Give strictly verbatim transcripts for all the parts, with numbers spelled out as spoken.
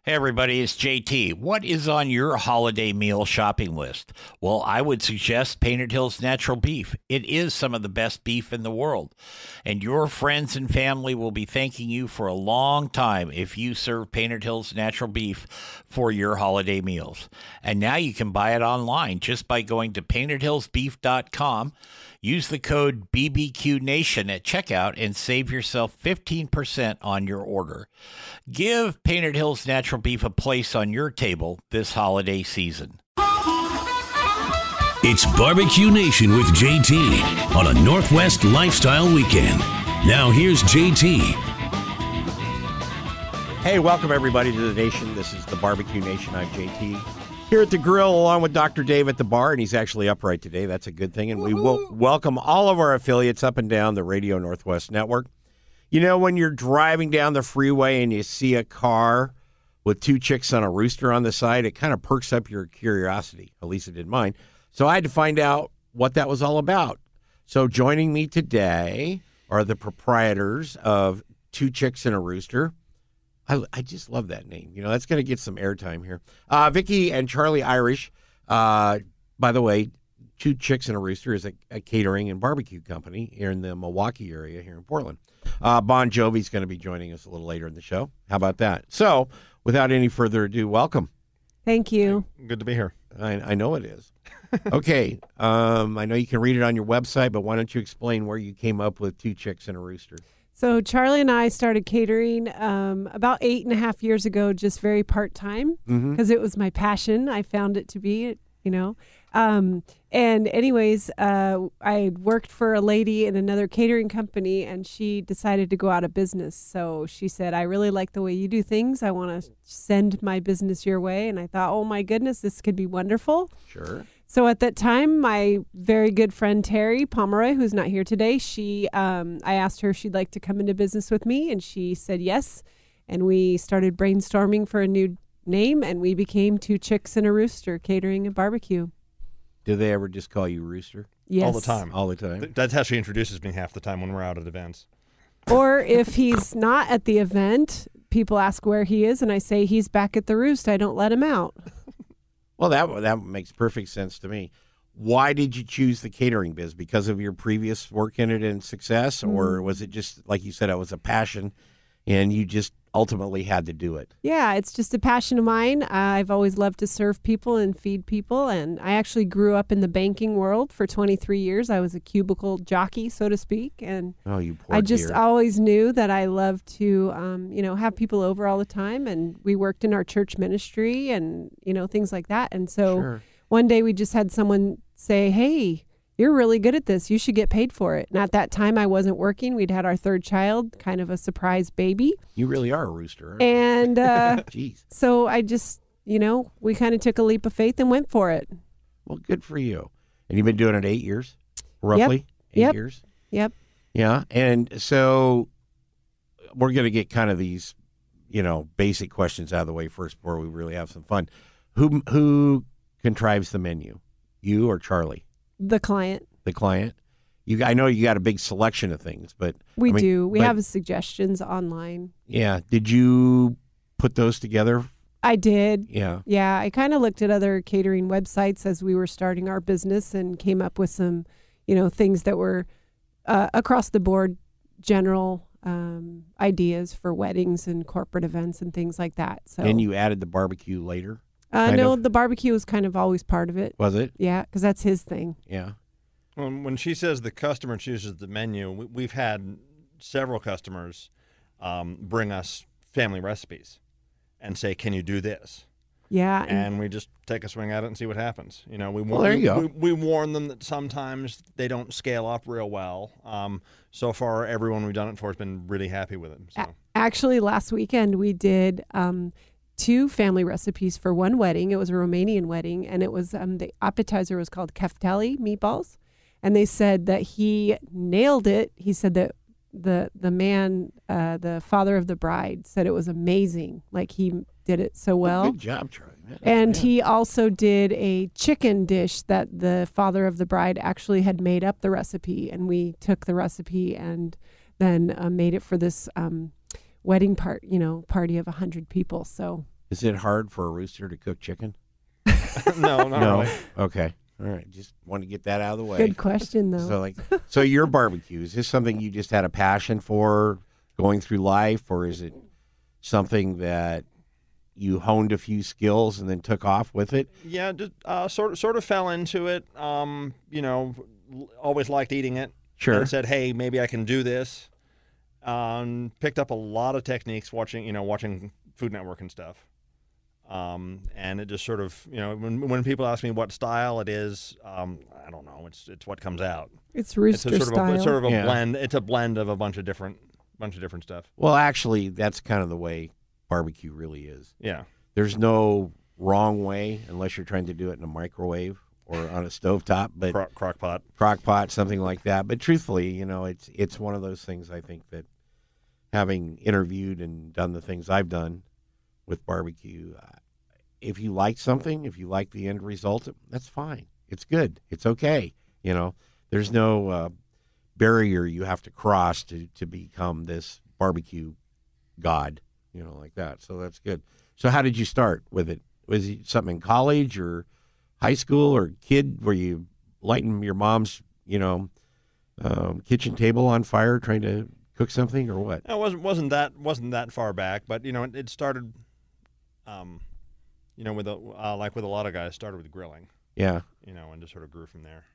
Hey everybody, it's J T. What is on your holiday meal shopping list? Well, I would suggest Painted Hills Natural Beef. It is some of the best beef in the world. And your friends and family will be thanking you for a long time if you serve Painted Hills Natural Beef for your holiday meals. And now you can buy it online just by going to painted hills beef dot com. Use the code B B Q Nation at checkout and save yourself fifteen percent on your order. Give Painted Hills Natural Beef a place on your table this holiday season. It's Barbecue Nation with J T on a Northwest Lifestyle Weekend. Now here's J T. Hey, welcome everybody to the nation. This is the Barbecue Nation. I'm J T. Here at the grill along with Doctor Dave at the bar, and he's actually upright today. That's a good thing. And we will welcome all of our affiliates up and down the Radio Northwest Network. You know, when you're driving down the freeway and you see a car with two chicks on a rooster on the side, it kind of perks up your curiosity. At least it did mine. So I had to find out what that was all about. So joining me today are the proprietors of Two Chicks and a Rooster. I, I just love that name. You know, that's going to get some airtime here. Uh, Vicki and Charlie Irish. Uh, by the way, Two Chicks and a Rooster is a, a catering and barbecue company here in the Milwaukee area here in Portland. Uh, Bon Jovi's going to be joining us a little later in the show. How about that? So, without any further ado, welcome. Thank you. Good to be here. I, I know it is. Okay. Um, I know you can read it on your website, but why don't you explain where you came up with Two Chicks and a Rooster? So Charlie and I started catering um, about eight and a half years ago, just very part-time, because Mm-hmm. it was my passion. I found it to be, you know. Um, and anyways, uh, I worked for a lady in another catering company, and she decided to go out of business. So she said, I really like the way you do things. I want to send my business your way. And I thought, oh, my goodness, this could be wonderful. Sure. So at that time, my very good friend Terry Pomeroy, who's not here today, she, um, I asked her if she'd like to come into business with me, and she said yes. And we started brainstorming for a new name, and we became Two Chicks and a Rooster, Catering and Barbecue. Do they ever just call you Rooster? Yes. All the time. All the time? Th- That's how she introduces me half the time when we're out at events. Or if he's not at the event, people ask where he is, and I say he's back at the Roost. I don't let him out. Well, that that makes perfect sense to me. Why did you choose the catering biz? Because of your previous work in it and success? Or was it just, like you said, it was a passion and you just ultimately had to do it? Yeah, it's just a passion of mine. Uh, I've always loved to serve people and feed people. And I actually grew up in the banking world for twenty-three years. I was a cubicle jockey, so to speak. And Oh, you poor I just dear. always knew that I loved to, um, you know, have people over all the time. And we worked in our church ministry and, you know, things like that. And so Sure. one day we just had someone say, hey, you're really good at this. You should get paid for it. And at that time I wasn't working. We'd had our third child, kind of a surprise baby. You really are a rooster, aren't you? And uh, Jeez. so I just, you know, we kind of took a leap of faith and went for it. Well, good for you. And you've been doing it eight years, roughly? Eight Yep. years? Yep. Yeah. And so we're going to get kind of these, you know, basic questions out of the way first before we really have some fun. Who Who contrives the menu? You or Charlie? The client. The client? You, I know you got a big selection of things, but We I mean, do. We but- have suggestions online. Yeah. Did you put those together? I did. Yeah. Yeah, I kind of looked at other catering websites as we were starting our business and came up with some, you know, things that were uh, across the board, general um, ideas for weddings and corporate events and things like that. So, And you added the barbecue later? uh, kind no, of? the barbecue was kind of always part of it. Was it? Yeah, because that's his thing. Yeah. When, when she says the customer chooses the menu, we, we've had several customers um, bring us family recipes and say, can you do this? Yeah, and, And we just take a swing at it and see what happens. You know, we, Well, warn, there you go. we, we warn them that sometimes they don't scale up real well. Um, so far, everyone we've done it for has been really happy with it. So. a- actually, last weekend we did um, two family recipes for one wedding. It was a Romanian wedding, and it was um, the appetizer was called keftali meatballs. And they said that he nailed it. He said that the the man, uh, the father of the bride, said it was amazing. Like he did it so well. Good job, Charlie. Yeah. And Yeah. he also did a chicken dish that the father of the bride actually had made up the recipe. And we took the recipe and then uh, made it for this um, wedding part, you know, party of a hundred people. So Is it hard for a rooster to cook chicken? no, not no. really. Okay. All right. Just want to get that out of the way. Good question, though. So, like, so your barbecue, is this something you just had a passion for going through life, or is it something that you honed a few skills and then took off with it? Yeah, just uh, sort of sort of fell into it. Um, you know, l- always liked eating it. Sure. And said, hey, maybe I can do this. Um, picked up a lot of techniques watching, you know, watching Food Network and stuff. Um, and it just sort of, you know, when when people ask me what style it is, um, I don't know. It's it's what comes out. It's rooster it's a sort style. of a, it's sort of a Yeah. blend. It's a blend of a bunch of different bunch of different stuff. Well, actually, that's kind of the way barbecue really is. Yeah. There's no wrong way unless you're trying to do it in a microwave or on a stovetop, but Crock, crock pot. crock pot, something like that. But truthfully, you know, it's it's one of those things, I think, that having interviewed and done the things I've done with barbecue, uh, if you like something, if you like the end result, that's fine. It's good. It's okay. You know, there's no uh, barrier you have to cross to, to become this barbecue god, you know, like that. So that's good. So how did you start with it? Was it something in college or high school or kid? Were you lighting your mom's, you know, um, kitchen table on fire trying to cook something or what? It wasn't wasn't that wasn't that far back, but you know, it, it started, um, you know, with a uh, like with a lot of guys, started with grilling, Yeah. you know, and just sort of grew from there.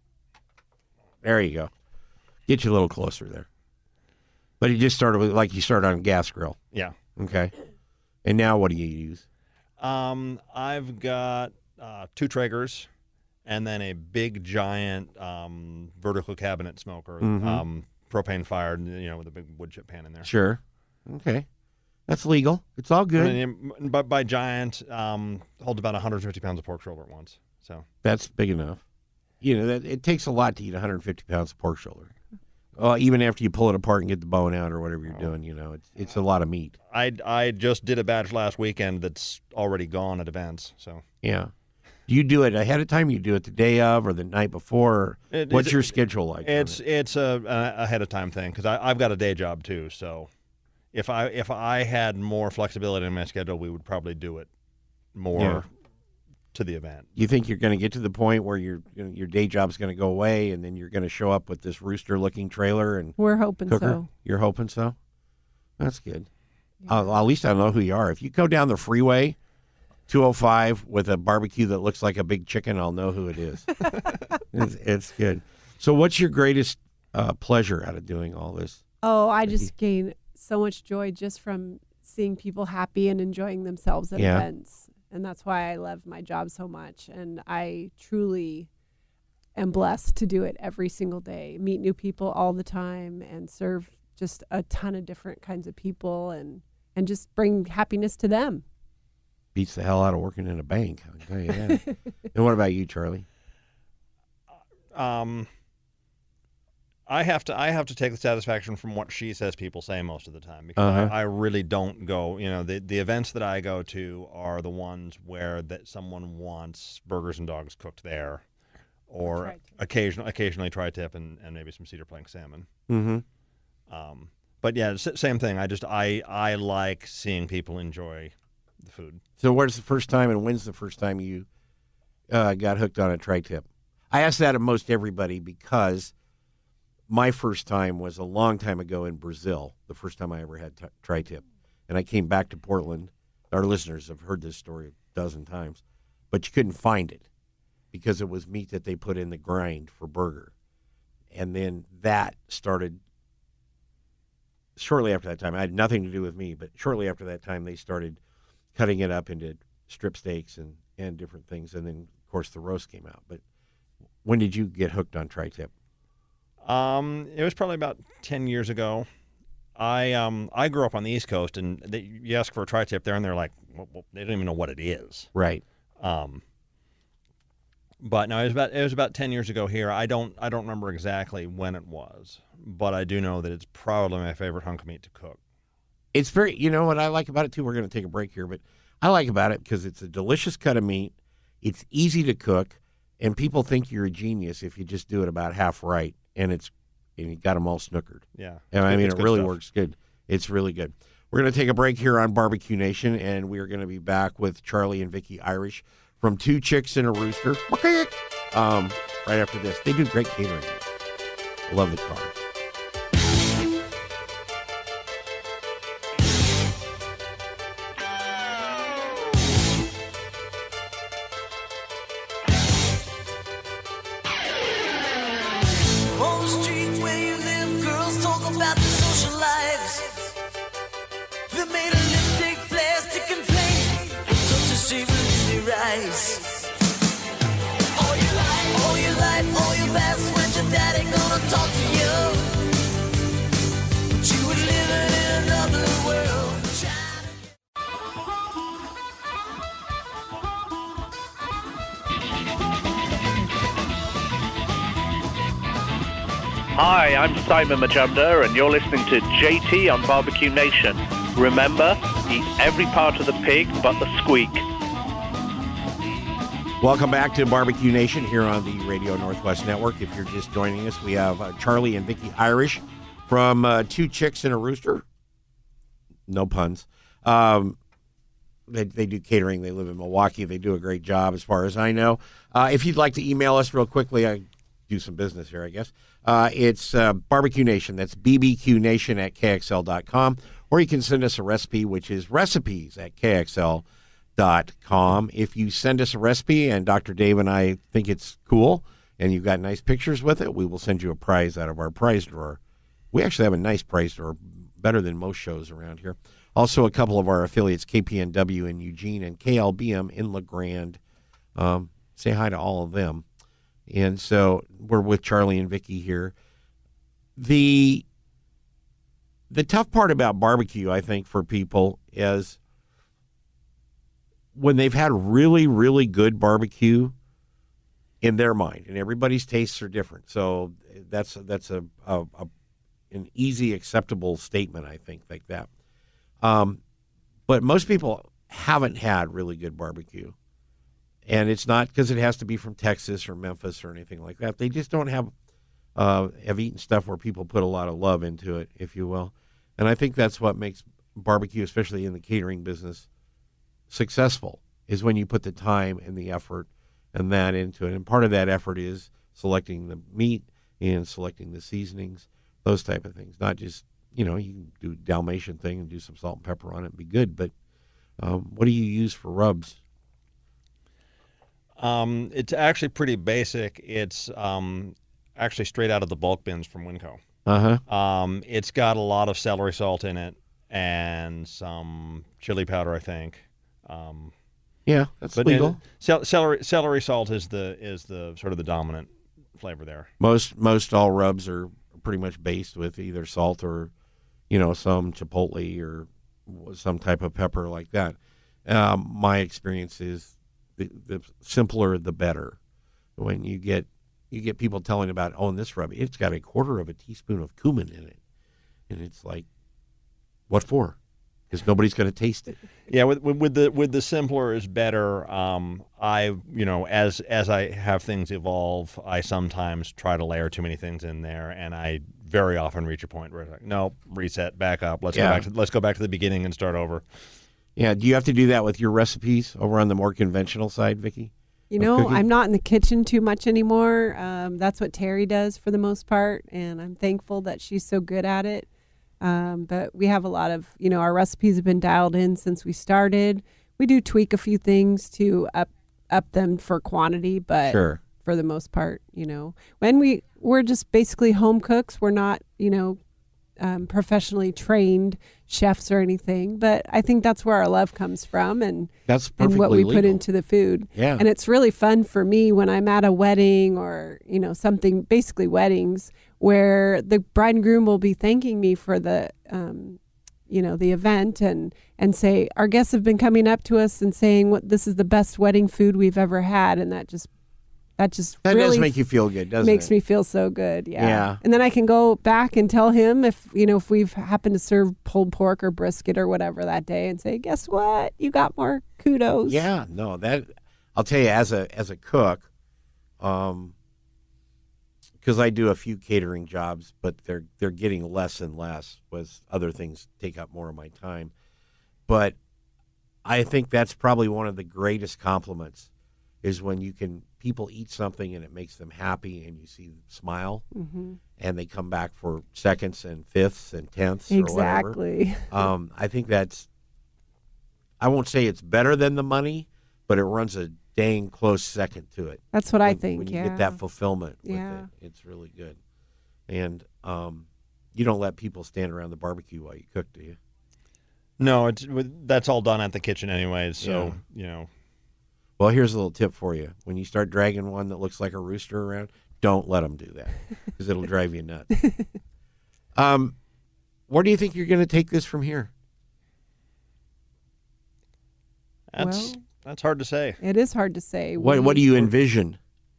There you go. Get you a little closer there. But you just started with, like you started on a gas grill. Yeah. Okay. And now what do you use? Um, I've got uh, two Traegers, and then a big giant um, vertical cabinet smoker, Mhm. um, propane fired, you know, with a big wood chip pan in there. Sure. Okay. That's legal. It's all good. And, then, but by giant, um, holds about one hundred fifty pounds of pork shoulder at once. So That's big enough. You know, that, it takes a lot to eat one hundred fifty pounds of pork shoulder. Well, even after you pull it apart and get the bone out or whatever you're doing, you know, it's it's a lot of meat. I I just did a batch last weekend that's already gone at events. So Yeah. Do you do it ahead of time? You do it the day of or the night before? It- What's it- your schedule like? on it's it? it's a, a ahead of time thing because I've got a day job too. So if I if I had more flexibility in my schedule, we would probably do it more Yeah. to the event. You think you're going to get to the point where your you know, your day job's going to go away, and then you're going to show up with this rooster-looking trailer and We're hoping cooker? so. You're hoping so? That's good. Uh, at least I know who you are. If you go down the freeway, two oh five, with a barbecue that looks like a big chicken, I'll know who it is. it's, it's good. So what's your greatest uh, pleasure out of doing all this? Oh, I just gain so much joy just from seeing people happy and enjoying themselves at Yeah. events. And that's why I love my job so much. And I truly am blessed to do it every single day, meet new people all the time, and serve just a ton of different kinds of people and, and just bring happiness to them. Beats the hell out of working in a bank, I'll tell you that. And what about you, Charlie? Um, I have to I have to take the satisfaction from what she says people say most of the time because Uh-huh. I, I really don't go. You know, the the events that I go to are the ones where that someone wants burgers and dogs cooked there, or Tri-tip. occasionally occasionally tri-tip and, and maybe some cedar plank salmon. Mm-hmm. Um, but yeah, s- same thing. I just I I like seeing people enjoy the food. So where's the first time and when's the first time you uh, got hooked on a tri-tip? I ask that of most everybody because my first time was a long time ago in Brazil, the first time I ever had t- tri-tip. And I came back to Portland. Our listeners have heard this story a dozen times. But you couldn't find it because it was meat that they put in the grind for burger. And then that started shortly after that time. I had nothing to do with me, but shortly after that time they started cutting it up into strip steaks and, and different things. And then, of course, the roast came out. But when did you get hooked on tri-tip? Um, it was probably about ten years ago. I um I grew up on the East Coast, and they, you ask for a tri-tip there, and they're like, well, well, they don't even know what it is. Right. Um, but no, it was about it was about ten years ago here. I don't I don't remember exactly when it was, but I do know that it's probably my favorite hunk of meat to cook. It's very, you know what I like about it too? We're going to take a break here, but I like about it because it's a delicious cut of meat. It's easy to cook, and people think you're a genius if you just do it about half right, and it's and you got them all snookered. Yeah, And I mean, It's it good really stuff. works good. It's really good. We're We're going to take a break here on Barbecue Nation, and we are going to be back with Charlie and Vicky Irish from Two Chicks and a Rooster. Um, right after this. They do great catering. I love the cars. On the street where you live, girls talk about the social lives. They made a lipstick, plastic, and plain. Such a savor in their eyes. All your life, all your life, all your past. When's your daddy gonna talk to you? But you would live in another world. Hi, I'm Simon Majumder, and you're listening to J T on Barbecue Nation. Remember, eat every part of the pig but the squeak. Welcome back to Barbecue Nation here on the Radio Northwest Network. If you're just joining us, we have uh, Charlie and Vicky Irish from uh, Two Chicks and a Rooster. No puns. Um, they, they do catering. They live in Milwaukee. They do a great job as far as I know. Uh, if you'd like to email us real quickly, I do some business here, I guess. Uh, it's uh, Barbecue Nation. That's B B Q Nation at K X L dot com. Or you can send us a recipe, which is recipes at K X L dot com. If you send us a recipe and Doctor Dave and I think it's cool and you've got nice pictures with it, we will send you a prize out of our prize drawer. We actually have a nice prize drawer, better than most shows around here. Also, a couple of our affiliates, K P N W in Eugene and K L B M in La Grande. Um, say hi to all of them. And so we're with Charlie and Vicky here. The the tough part about barbecue, I think, for people is when they've had really, really good barbecue in their mind, and everybody's tastes are different. So that's that's a, a, a an easy, acceptable statement, I think, like that. Um, but most people haven't had really good barbecue. And it's not because it has to be from Texas or Memphis or anything like that. They just don't have uh, have eaten stuff where people put a lot of love into it, if you will. And I think that's what makes barbecue, especially in the catering business, successful, is when you put the time and the effort and that into it. And part of that effort is selecting the meat and selecting the seasonings, those type of things. Not just, you know, you can do a Dalmatian thing and do some salt and pepper on it and be good. But um, what do you use for rubs? Um, it's actually pretty basic. It's um, actually straight out of the bulk bins from Winco. Uh-huh. Um, it's got a lot of celery salt in it and some chili powder, I think. Um, yeah, that's but legal. It, cel- celery celery salt is the is the sort of the dominant flavor there. Most most all rubs are pretty much based with either salt or, you know, some chipotle or some type of pepper like that. Um, my experience is The, the simpler, the better. When you get you get people telling about, oh, and this rub, it's got a quarter of a teaspoon of cumin in it, and it's like, what for? Because nobody's going to taste it. Yeah, with, with with the with the simpler is better. Um, I you know as as I have things evolve, I sometimes try to layer too many things in there, and I very often reach a point where it's like, no, reset, back up. Let's Yeah. go back to let's go back to the beginning and start over. Yeah, do you have to do that with your recipes over on the more conventional side, Vicky? You of know, cooking? I'm not in the kitchen too much anymore. Um, that's what Terry does for the most part, and I'm thankful that she's so good at it. Um, but we have a lot of, you know, our recipes have been dialed in since we started. We do tweak a few things to up up them for quantity, but Sure. for the most part, you know, when we we're just basically home cooks. We're not, you know, um, professionally trained chefs or anything, but I think that's where our love comes from, and That's perfectly and what we legal. put into the food. Yeah. And it's really fun for me when I'm at a wedding or, you know, something, basically weddings, where the bride and groom will be thanking me for the, um, you know, the event and, and say, our guests have been coming up to us and saying what this is the best wedding food we've ever had. And that just, that just That really does make you feel good, doesn't makes it? me feel so good. Yeah. Yeah. And then I can go back and tell him if, you know, if we've happened to serve pulled pork or brisket or whatever that day and say, guess what? You got more kudos. Yeah, no, that I'll tell you as a as a cook, um, because I do a few catering jobs, but they're they're getting less and less as other things take up more of my time. But I think that's probably one of the greatest compliments is when you can people eat something and it makes them happy and you see them smile Mm-hmm. and they come back for seconds and fifths and tenths or whatever. Exactly. Um, I think that's, I won't say it's better than the money, but it runs a dang close second to it. That's what I When- think. When you yeah. get that fulfillment with Yeah. it, it's really good. And um, you don't let people stand around the barbecue while you cook, do you? No, it's that's all done at the kitchen anyways. So Yeah. you know, Well, here's a little tip for you. When you start dragging one that looks like a rooster around, don't let them do that because it'll drive you nuts. Um, where do you think you're going to take this from here? that's Well- that's hard to say. It is hard to say. What We- What do you envision?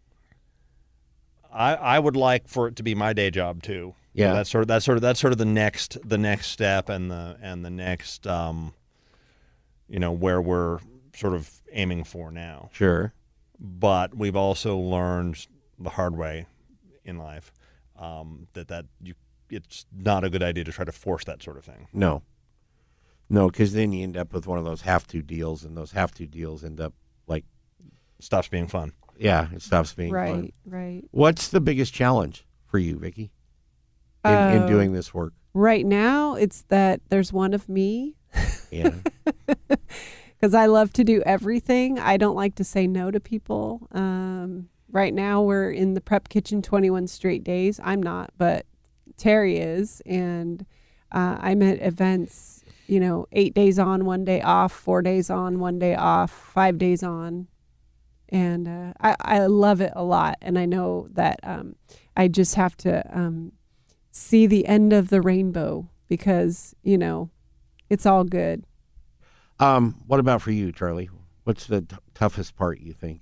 I, I would like for it to be my day job too. Yeah. that's sort of that's sort of that's sort of the next the next step and the and the next um, you know, where we're sort of aiming for now. Sure. But we've also learned the hard way in life um, that that you it's not a good idea to try to force that sort of thing. No. No, because then you end up with one of those have-to deals, and those have-to deals end up like, Stops being fun. yeah, it stops being Right, fun. right. What's the biggest challenge for you, Vicki, in, in Uh, doing this work? Right now, it's that there's one of me Yeah. because I love to do everything. I don't like to say no to people. Um, right now, we're in the prep kitchen twenty-one straight days. I'm not, but Terry is. And uh, I'm at events, you know, eight days on, one day off, four days on, one day off, five days on. And uh, I, I love it a lot. And I know that um, I just have to um, see the end of the rainbow because, you know, it's all good. Um, what about for you, Charlie? What's the t- toughest part, you think?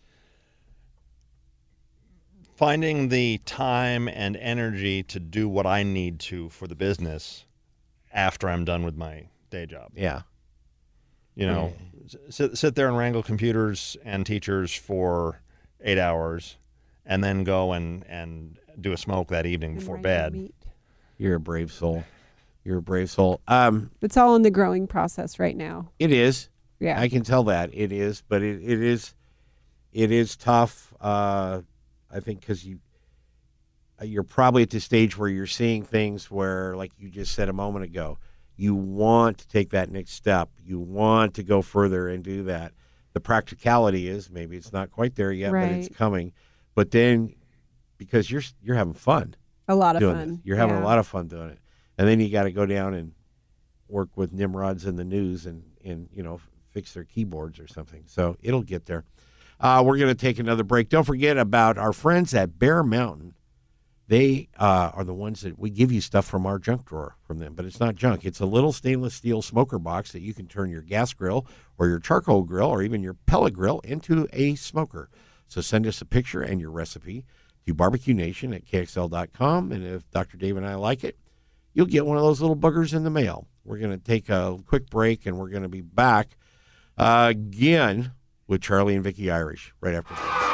Finding the time and energy to do what I need to for the business after I'm done with my day job. Yeah. You know, s- sit sit there and wrangle computers and teachers for eight hours, and then go and, and do a smoke that evening And before wrangle bed. meat. You're a brave soul. You're a brave soul. Um, It's all in the growing process right now. it is. Yeah. I can tell that it is, but it, it is, it is tough. Uh, I think because you, uh, you're probably at the stage where you're seeing things where, like you just said a moment ago, you want to take that next step. You want to go further and do that. The practicality is maybe it's not quite there yet, but it's Right. coming. But then, because you're you're having fun a lot of doing fun. this, you're having Yeah. a lot of fun doing it, and then you got to go down and work with Nimrods in the news and and you know fix their keyboards or something. So it'll get there. Uh, we're going to take another break. Don't forget about our friends at Bear Mountain. They uh, are the ones that we give you stuff from our junk drawer from them, but it's not junk. It's a little stainless steel smoker box that you can turn your gas grill or your charcoal grill or even your pellet grill into a smoker. So send us a picture and your recipe to Barbecue Nation at K X L dot com, and if Doctor Dave and I like it, you'll get one of those little boogers in the mail. We're going to take a quick break, and we're going to be back uh, again with Charlie and Vicki Irish right after this.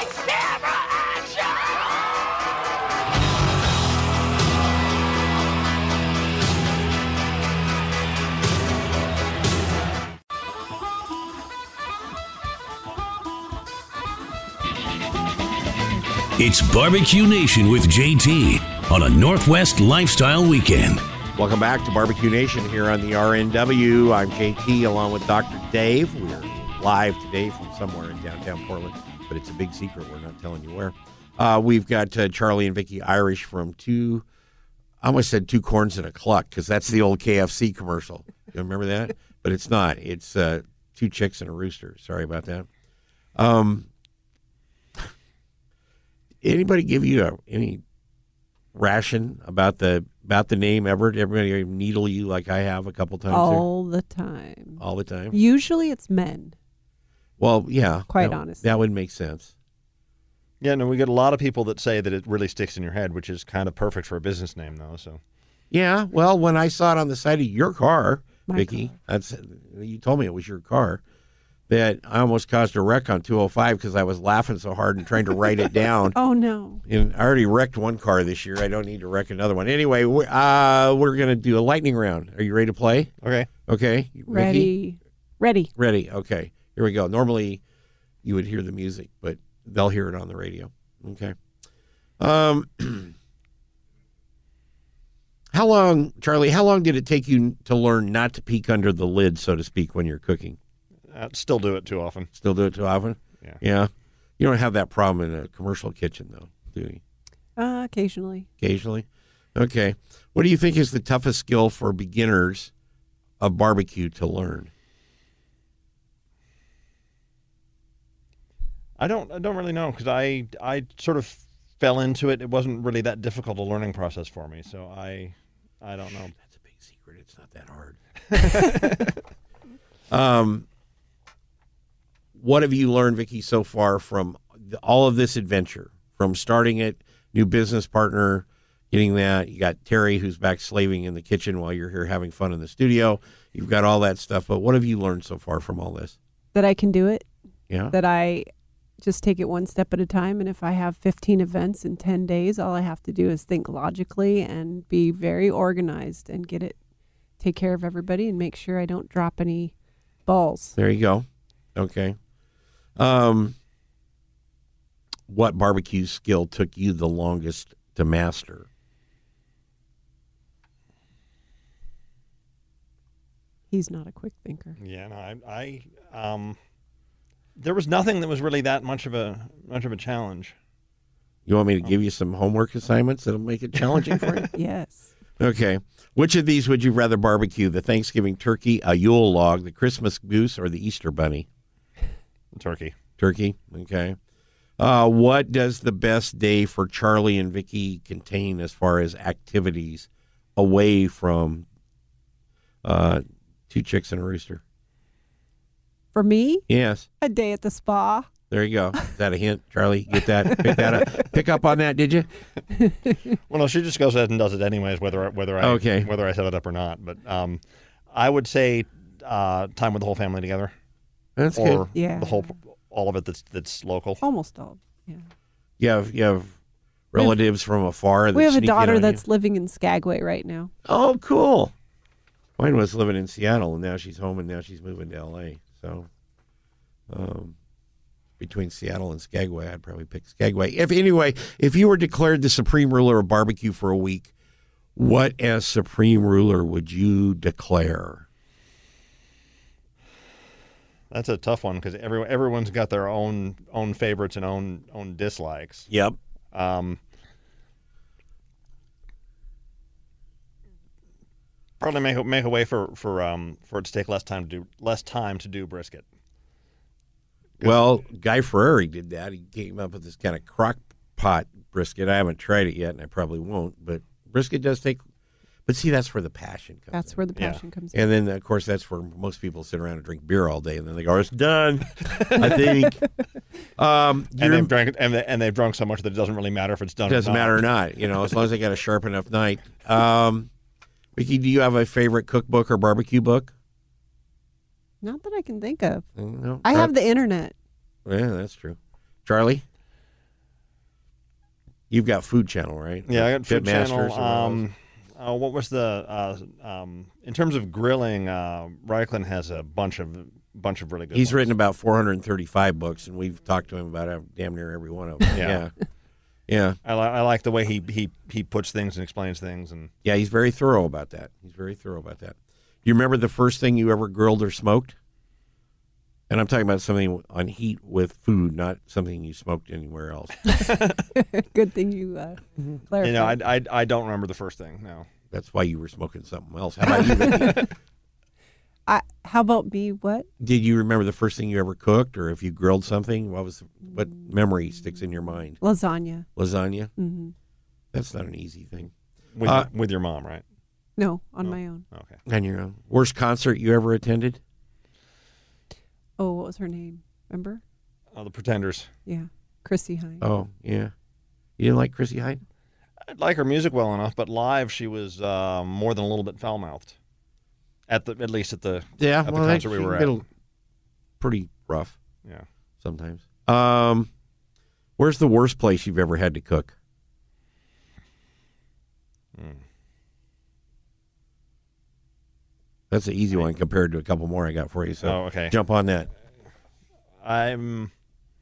It's Barbecue Nation with J T on a Northwest Lifestyle Weekend. Welcome back to Barbecue Nation here on the R N W. I'm J T along with Doctor Dave. We're live today from somewhere in downtown Portland, but it's a big secret. We're not telling you where. Uh, we've got uh, Charlie and Vicki Irish from two, I almost said two corns and a cluck because that's the old K F C commercial. You remember that? But it's not. It's uh, two chicks and a rooster. Sorry about that. Um, anybody give you a, any ration about the about the name ever? Did everybody needle you like I have a couple times all the time. there? All the time? Usually it's men. Well, yeah. Quite that, honestly. That would make sense. Yeah, no, we get a lot of people that say that it really sticks in your head, which is kind of perfect for a business name, though. So Yeah, well, when I saw it on the side of your car, My Vicki, car. that's you told me it was your car. that I almost caused a wreck on two oh five because I was laughing so hard and trying to write it down. Oh, no. And I already wrecked one car this year. I don't need to wreck another one. Anyway, we- uh, we're going to do a lightning round. Are you ready to play? Okay. Okay. Ricky? Ready. Ready. Ready. Okay. Here we go. Normally, you would hear the music, but they'll hear it on the radio. Okay. Um, how long, Charlie, how long did it take you to learn not to peek under the lid, so to speak, when you're cooking? Uh, still do it too often. Still do it too often? Yeah. Yeah. You don't have that problem in a commercial kitchen, though, do you? Uh, occasionally. Occasionally? Okay. What do you think is the toughest skill for beginners of barbecue to learn? I don't. I don't really know because I I sort of fell into it. It wasn't really that difficult a learning process for me. So I I don't know. That's a big secret. It's not that hard. um, what have you learned, Vicki, so far from the, all of this adventure? From starting it, new business partner, getting that. You got Terry, who's back slaving in the kitchen while you're here having fun in the studio. You've got all that stuff. But what have you learned so far from all this? That I can do it. Yeah. That I just take it one step at a time. And if I have fifteen events in ten days, all I have to do is think logically and be very organized and get it, take care of everybody and make sure I don't drop any balls. There you go. Okay. Um, what barbecue skill took you the longest to master? He's not a quick thinker. Yeah. No. I. I um. There was nothing that was really that much of a much of a challenge. You want me to give you some homework assignments that'll make it challenging for you? Yes. Okay. Which of these would you rather barbecue? The Thanksgiving turkey, a Yule log, the Christmas goose, or the Easter bunny? Turkey. Turkey. Okay. Uh, what does the best day for Charlie and Vicki contain as far as activities away from uh, two chicks and a rooster? For me, Yes. a day at the spa. There you go. Is that a hint, Charlie? Get that? Pick that up. Pick up on that, did you? Well, no, she just goes ahead and does it anyways, whether whether I Okay. whether I set it up or not. But um, I would say uh, time with the whole family together, That's or good. Yeah. the whole all of it that's that's local. Almost all. Yeah. You have you have relatives from afar. That We have a sneak in daughter on that's you? living in Skagway right now. Oh, cool. Mine was living in Seattle, and now she's home, and now she's moving to L A. So, um, between Seattle and Skagway, I'd probably pick Skagway. If anyway, if you were declared the supreme ruler of barbecue for a week, what as supreme ruler would you declare? That's a tough one because every everyone's got their own own favorites and own own dislikes. Yep. Um, probably make a, make a way for for um for it to take less time to do less time to do brisket. Well, Guy Ferrari did that. He came up with this kind of crock pot brisket. I haven't tried it yet, and I probably won't. But brisket does take. But see, that's where the passion comes. That's in. where the Yeah. passion comes in. And then, of course, that's where most people sit around and drink beer all day, and then they go, "It's done." I think. Um, you And rem- they've drank and, they, and they've drunk so much that it doesn't really matter if it's done. it doesn't or not. matter or not, you know, as long as they got a sharp enough knife. Um, Vicki, do you have a favorite cookbook or barbecue book? Not that I can think of. No. I have the internet. Yeah, that's true. Charlie, you've got Food Channel, right? Yeah, I got Food Pitmasters Channel. or one of Um, uh, what was the uh, um, in terms of grilling? Uh, Reichland has a bunch of bunch of really good. He's ones. written about four hundred thirty-five books, and we've talked to him about uh, damn near every one of them. Yeah. yeah. Yeah. I, li- I like the way he, he he puts things and explains things, and Yeah, he's very thorough about that. He's very thorough about that. Do you remember the first thing you ever grilled or smoked? And I'm talking about something on heat with food, not something you smoked anywhere else. Good thing you uh, clarified. you know, I, I I don't remember the first thing. No, That's why you were smoking something else. How about you, Vicki? I, how about me? What? Did you remember the first thing you ever cooked, or if you grilled something? What was what memory sticks in your mind? Lasagna. Lasagna. hmm That's not an easy thing. with Uh, your, with your mom, right? No, on Oh. my own. Okay. On your own. Worst concert you ever attended? Oh, what was her name? Remember? Oh, the Pretenders. Yeah, Chrissy Hine. Oh, yeah. You didn't like Chrissy Hyde? I like her music well enough, but live she was uh, more than a little bit foul mouthed. At the at least at the Yeah, at the well, concert that- we were she at. did a pretty rough Yeah. sometimes. Um, where's the worst place you've ever had to cook? Mm. That's an easy one compared to a couple more I got for you. So Oh, okay. jump on that. I'm.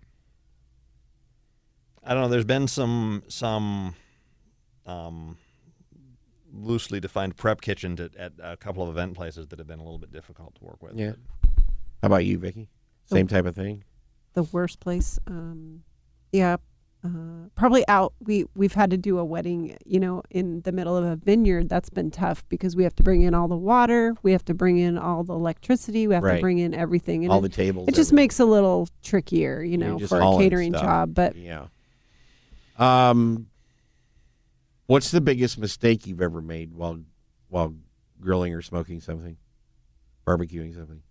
I don't know. There's been some some, um, loosely defined prep kitchens at, at a couple of event places that have been a little bit difficult to work with. Yeah. How about you, Vicki? Same type of thing? The worst place, um, yeah, uh, probably out. We we've had to do a wedding, you know, in the middle of a vineyard. That's been tough because we have to bring in all the water, we have to bring in all the electricity, we have Right. to bring in everything, and All it, the tables. it just everything. makes a little trickier, you You're know, just for a hauling catering stuff. job. But Yeah. Um, what's the biggest mistake you've ever made while while grilling or smoking something, barbecuing something?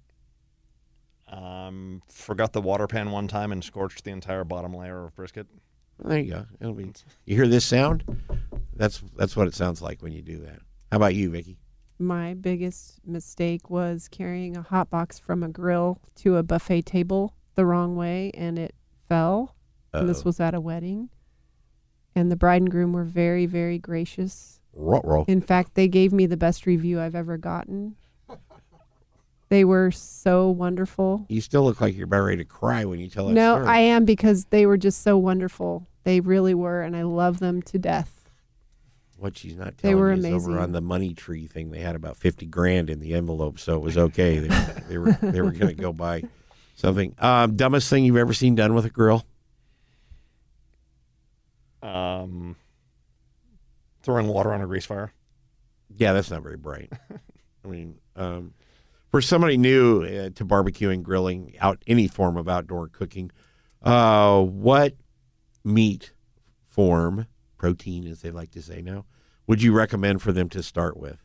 Um, forgot the water pan one time and scorched the entire bottom layer of brisket. Well, there you go. It'll be. You hear this sound? That's that's what it sounds like when you do that. How about you, Vicki? my biggest mistake was carrying a hot box from a grill to a buffet table the wrong way, and it fell. And this Uh-oh. was at a wedding. And the bride and groom were very, very gracious. Ruh-roh. In fact, they gave me the best review I've ever gotten. They were so wonderful. You still look like you're about ready to cry when you tell that No, story. I am, because they were just so wonderful. They really were, and I love them to death. What she's not They telling were you is amazing. over on the money tree thing, they had about fifty grand in the envelope, so it was okay. they, they were they were going to go buy something. Um, dumbest thing you've ever seen done with a grill? Um, throwing water on a grease fire. Yeah, that's not very bright. I mean, um, for somebody new uh, to barbecuing, grilling, out any form of outdoor cooking, uh, what meat form, protein as they like to say now, would you recommend for them to start with?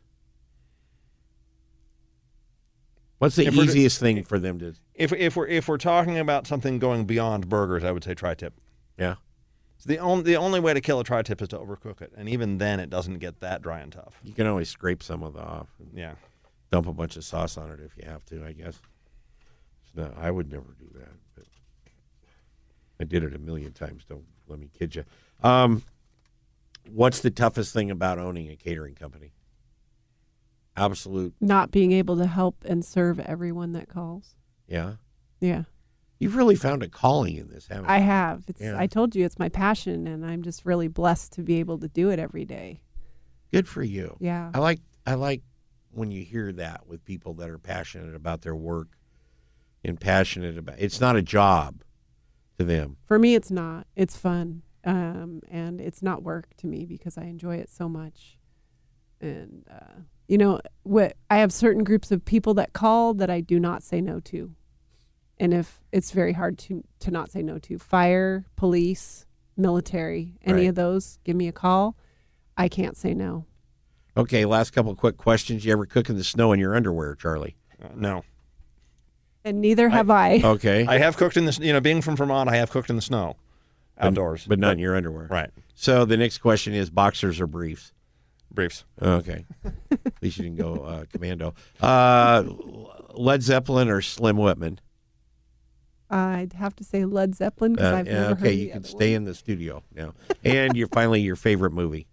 What's the If we're- easiest thing for them to? If if we're if we're talking about something going beyond burgers, I would say tri-tip. Yeah. So the only the only way to kill a tri-tip is to overcook it, and even then, it doesn't get that dry and tough. You can always scrape some of it off and Yeah. dump a bunch of sauce on it if you have to, I guess. No, I would never do that. But I did it a million times. Don't let me kid you. Um, what's the toughest thing about owning a catering company? Absolute, Not being able to help and serve everyone that calls. yeah. Yeah, You've really found a calling in this, haven't you? I have. It's. Yeah. I told you it's my passion, and I'm just really blessed to be able to do it every day. Good for you. Yeah. I like I like when you hear that with people that are passionate about their work and passionate about. It's not a job to them. For me, it's not. It's fun, um, and it's not work to me because I enjoy it so much. And uh, you know, what I have certain groups of people that call that I do not say no to, and if it's very hard to to not say no to, fire, police, military, any Right. of those, give me a call. I can't say no. Okay, last couple of quick questions. You ever cook in the snow in your underwear, Charlie? Uh, no. And neither have I. Okay. I have cooked in the you know being from Vermont, I have cooked in the snow, outdoors, But not in your underwear. right. So the next question is boxers or briefs? Briefs. Okay. At least you didn't go uh, commando. Uh, Led Zeppelin or Slim Whitman? I'd have to say Led Zeppelin because Uh, I've yeah, never okay, heard you the can other stay one. in the studio now. And you're finally your favorite movie.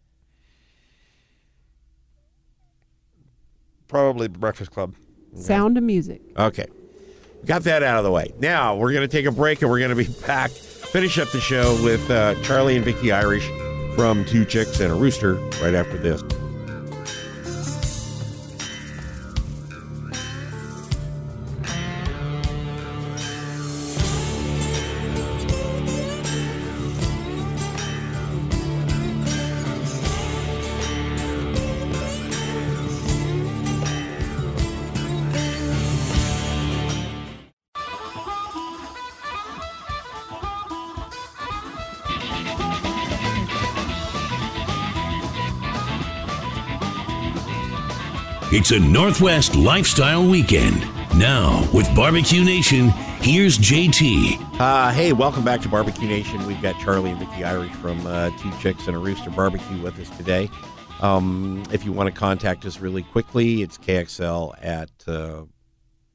Probably Breakfast Club. Sound of Music. Okay. Got that out of the way. Now we're going to take a break and we're going to be back. Finish up the show with uh, Charlie and Vicki Irish from Two Chicks and a Rooster right after this. It's a Northwest Lifestyle Weekend. Now, with Barbecue Nation, here's J T. Uh, hey, welcome back to Barbecue Nation. We've got Charlie and Vicki Irish from uh, Two Chicks and a Rooster Barbecue with us today. Um, if you want to contact us really quickly, it's K X L at uh,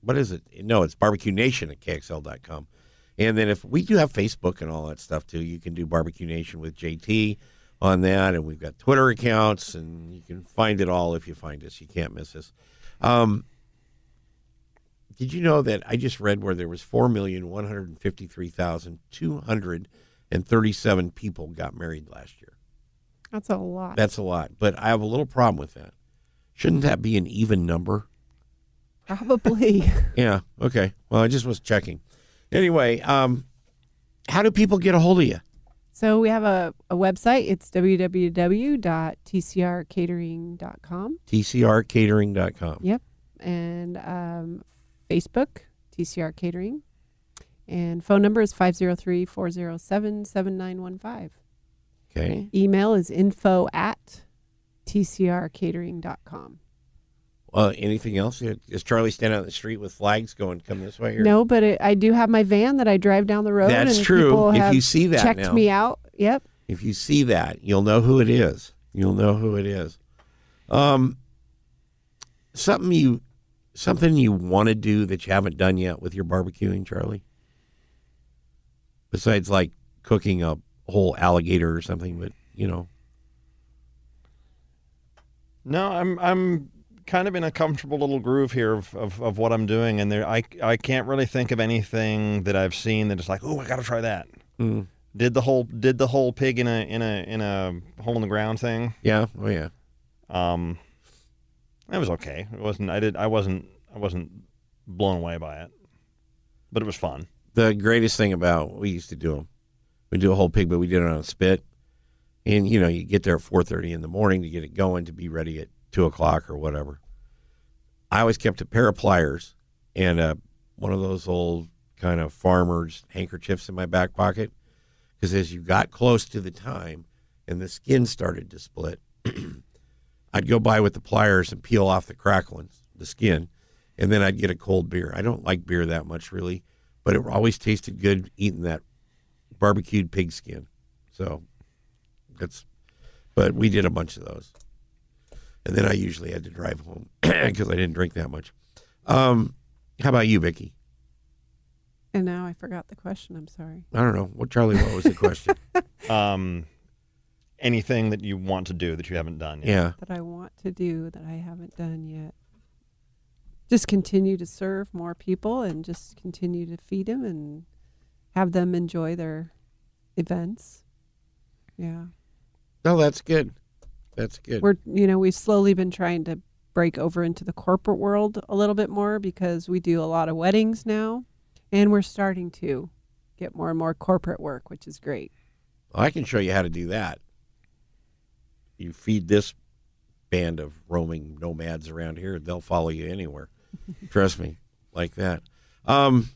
what is it? No, it's Barbecue Nation at K X L dot com. And then if we do have Facebook and all that stuff too, you can do Barbecue Nation with J T on that. And we've got Twitter accounts, and you can find it all if you find us. You can't miss us. Um, did you know that I just read where there was four million one hundred fifty-three thousand two hundred thirty-seven people got married last year? That's a lot. That's a lot. But I have a little problem with that. Shouldn't that be an even number? Probably. Yeah. Okay. Well, I just was checking. Anyway, um, how do people get a hold of you? So we have a, a website. It's w w w dot t c r catering dot com. T C R catering dot com. Yep. And um, Facebook, T C R Catering. And phone number is five oh three, four oh seven, seven nine one five. Okay. Email is info at t c r catering dot com. Uh, anything else? Is Charlie standing on the street with flags going, come this way? Or? No, but it, I do have my van that I drive down the road. That's and true. people If have you see that checked now. me out. Yep. If you see that, you'll know who it is. You'll know who it is. Um, something you, something you want to do that you haven't done yet with your barbecuing, Charlie? Besides, like cooking a whole alligator or something, but you know. No, I'm I'm kind of in a comfortable little groove here of, of, of what I'm doing, and there I I can't really think of anything that I've seen that is like, oh, I got to try that. Mm. Did the whole did the whole pig in a in a in a hole in the ground thing? Yeah. Oh yeah. Um, it was okay. It wasn't. I did. I wasn't. I wasn't blown away by it, but it was fun. The greatest thing about we used to do them, we do a whole pig, but we did it on a spit, and you know you get there at four thirty in the morning to get it going to be ready at two o'clock or whatever. I always kept a pair of pliers and uh, one of those old kind of farmer's handkerchiefs in my back pocket, because as you got close to the time and the skin started to split, I'd go by with the pliers and peel off the cracklings, the skin, and then I'd get a cold beer. I don't like beer that much, really, but it always tasted good eating that barbecued pig skin. So that's, but we did a bunch of those. And then I usually had to drive home because I didn't drink that much. Um, how about you, Vicki? And now I forgot the question. I'm sorry. I don't know. What, Charlie, what was the question? Um, anything that you want to do that you haven't done yet? Yeah. That I want to do that I haven't done yet. Just continue to serve more people and just continue to feed them and have them enjoy their events. Yeah. No, that's good. That's good. We're, you know, we've slowly been trying to break over into the corporate world a little bit more because we do a lot of weddings now, and we're starting to get more and more corporate work, which is great. Well, I can show you how to do that. You feed this band of roaming nomads around here, they'll follow you anywhere. Trust me, like that. Um,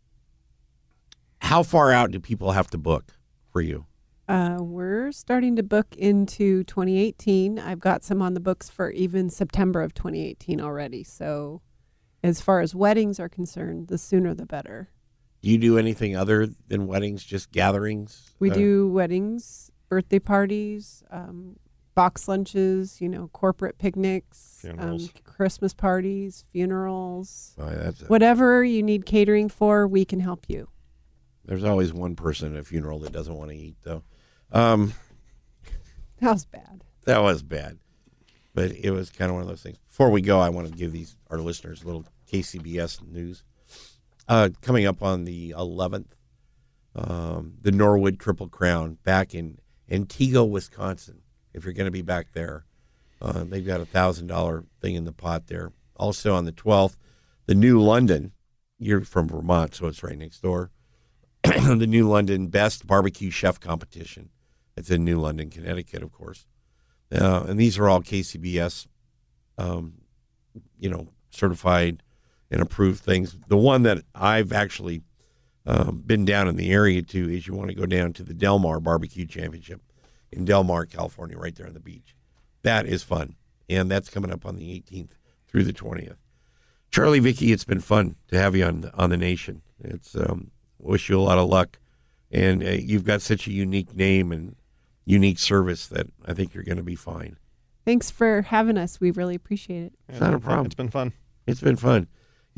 how far out do people have to book for you? Uh, we're starting to book into twenty eighteen. I've got some on the books for even September of twenty eighteen already. So as far as weddings are concerned, the sooner the better. Do you do anything other than weddings, just gatherings? We Uh, do weddings, birthday parties, um, box lunches, you know, corporate picnics, um, Funerals. Christmas parties, funerals. Oh, that's a, Whatever you need catering for, we can help you. there's always one person at a funeral that doesn't want to eat, though. Um, That was bad. that was bad, but it was kind of one of those things. Before we go, I want to give these our listeners a little K C B S news. Uh, coming up on the eleventh, um, the Norwood Triple Crown back in Antigo, Wisconsin. If you're going to be back there, uh, they've got a thousand dollar thing in the pot there. Also on the twelfth, the New London. You're from Vermont, so it's right next door. The New London Best Barbecue Chef Competition. It's in New London, Connecticut, of course. Uh, and these are all K C B S, um, you know, certified and approved things. The one that I've actually um, been down in the area to is you want to go down to the Del Mar Barbecue Championship in Del Mar, California, right there on the beach. That is fun. And that's coming up on the eighteenth through the twentieth. Charlie, Vicki, it's been fun to have you on, on the nation. It's um, wish you a lot of luck. And uh, you've got such a unique name and unique service that I think you're going to be fine. Thanks for having us. We really appreciate it. Yeah, It's not a it's been- problem. It's been fun. It's been fun.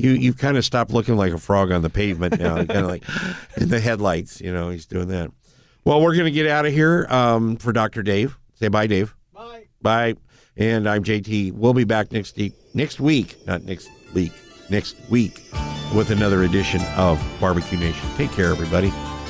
You you've kind of stopped looking like a frog on the pavement now. Kind of like in the headlights. You know, he's doing that. Well, we're going to get out of here um, for Doctor Dave. Say bye, Dave. Bye. Bye. And I'm J T. We'll be back next week. Next week, not next week. Next week with another edition of Barbecue Nation. Take care, everybody.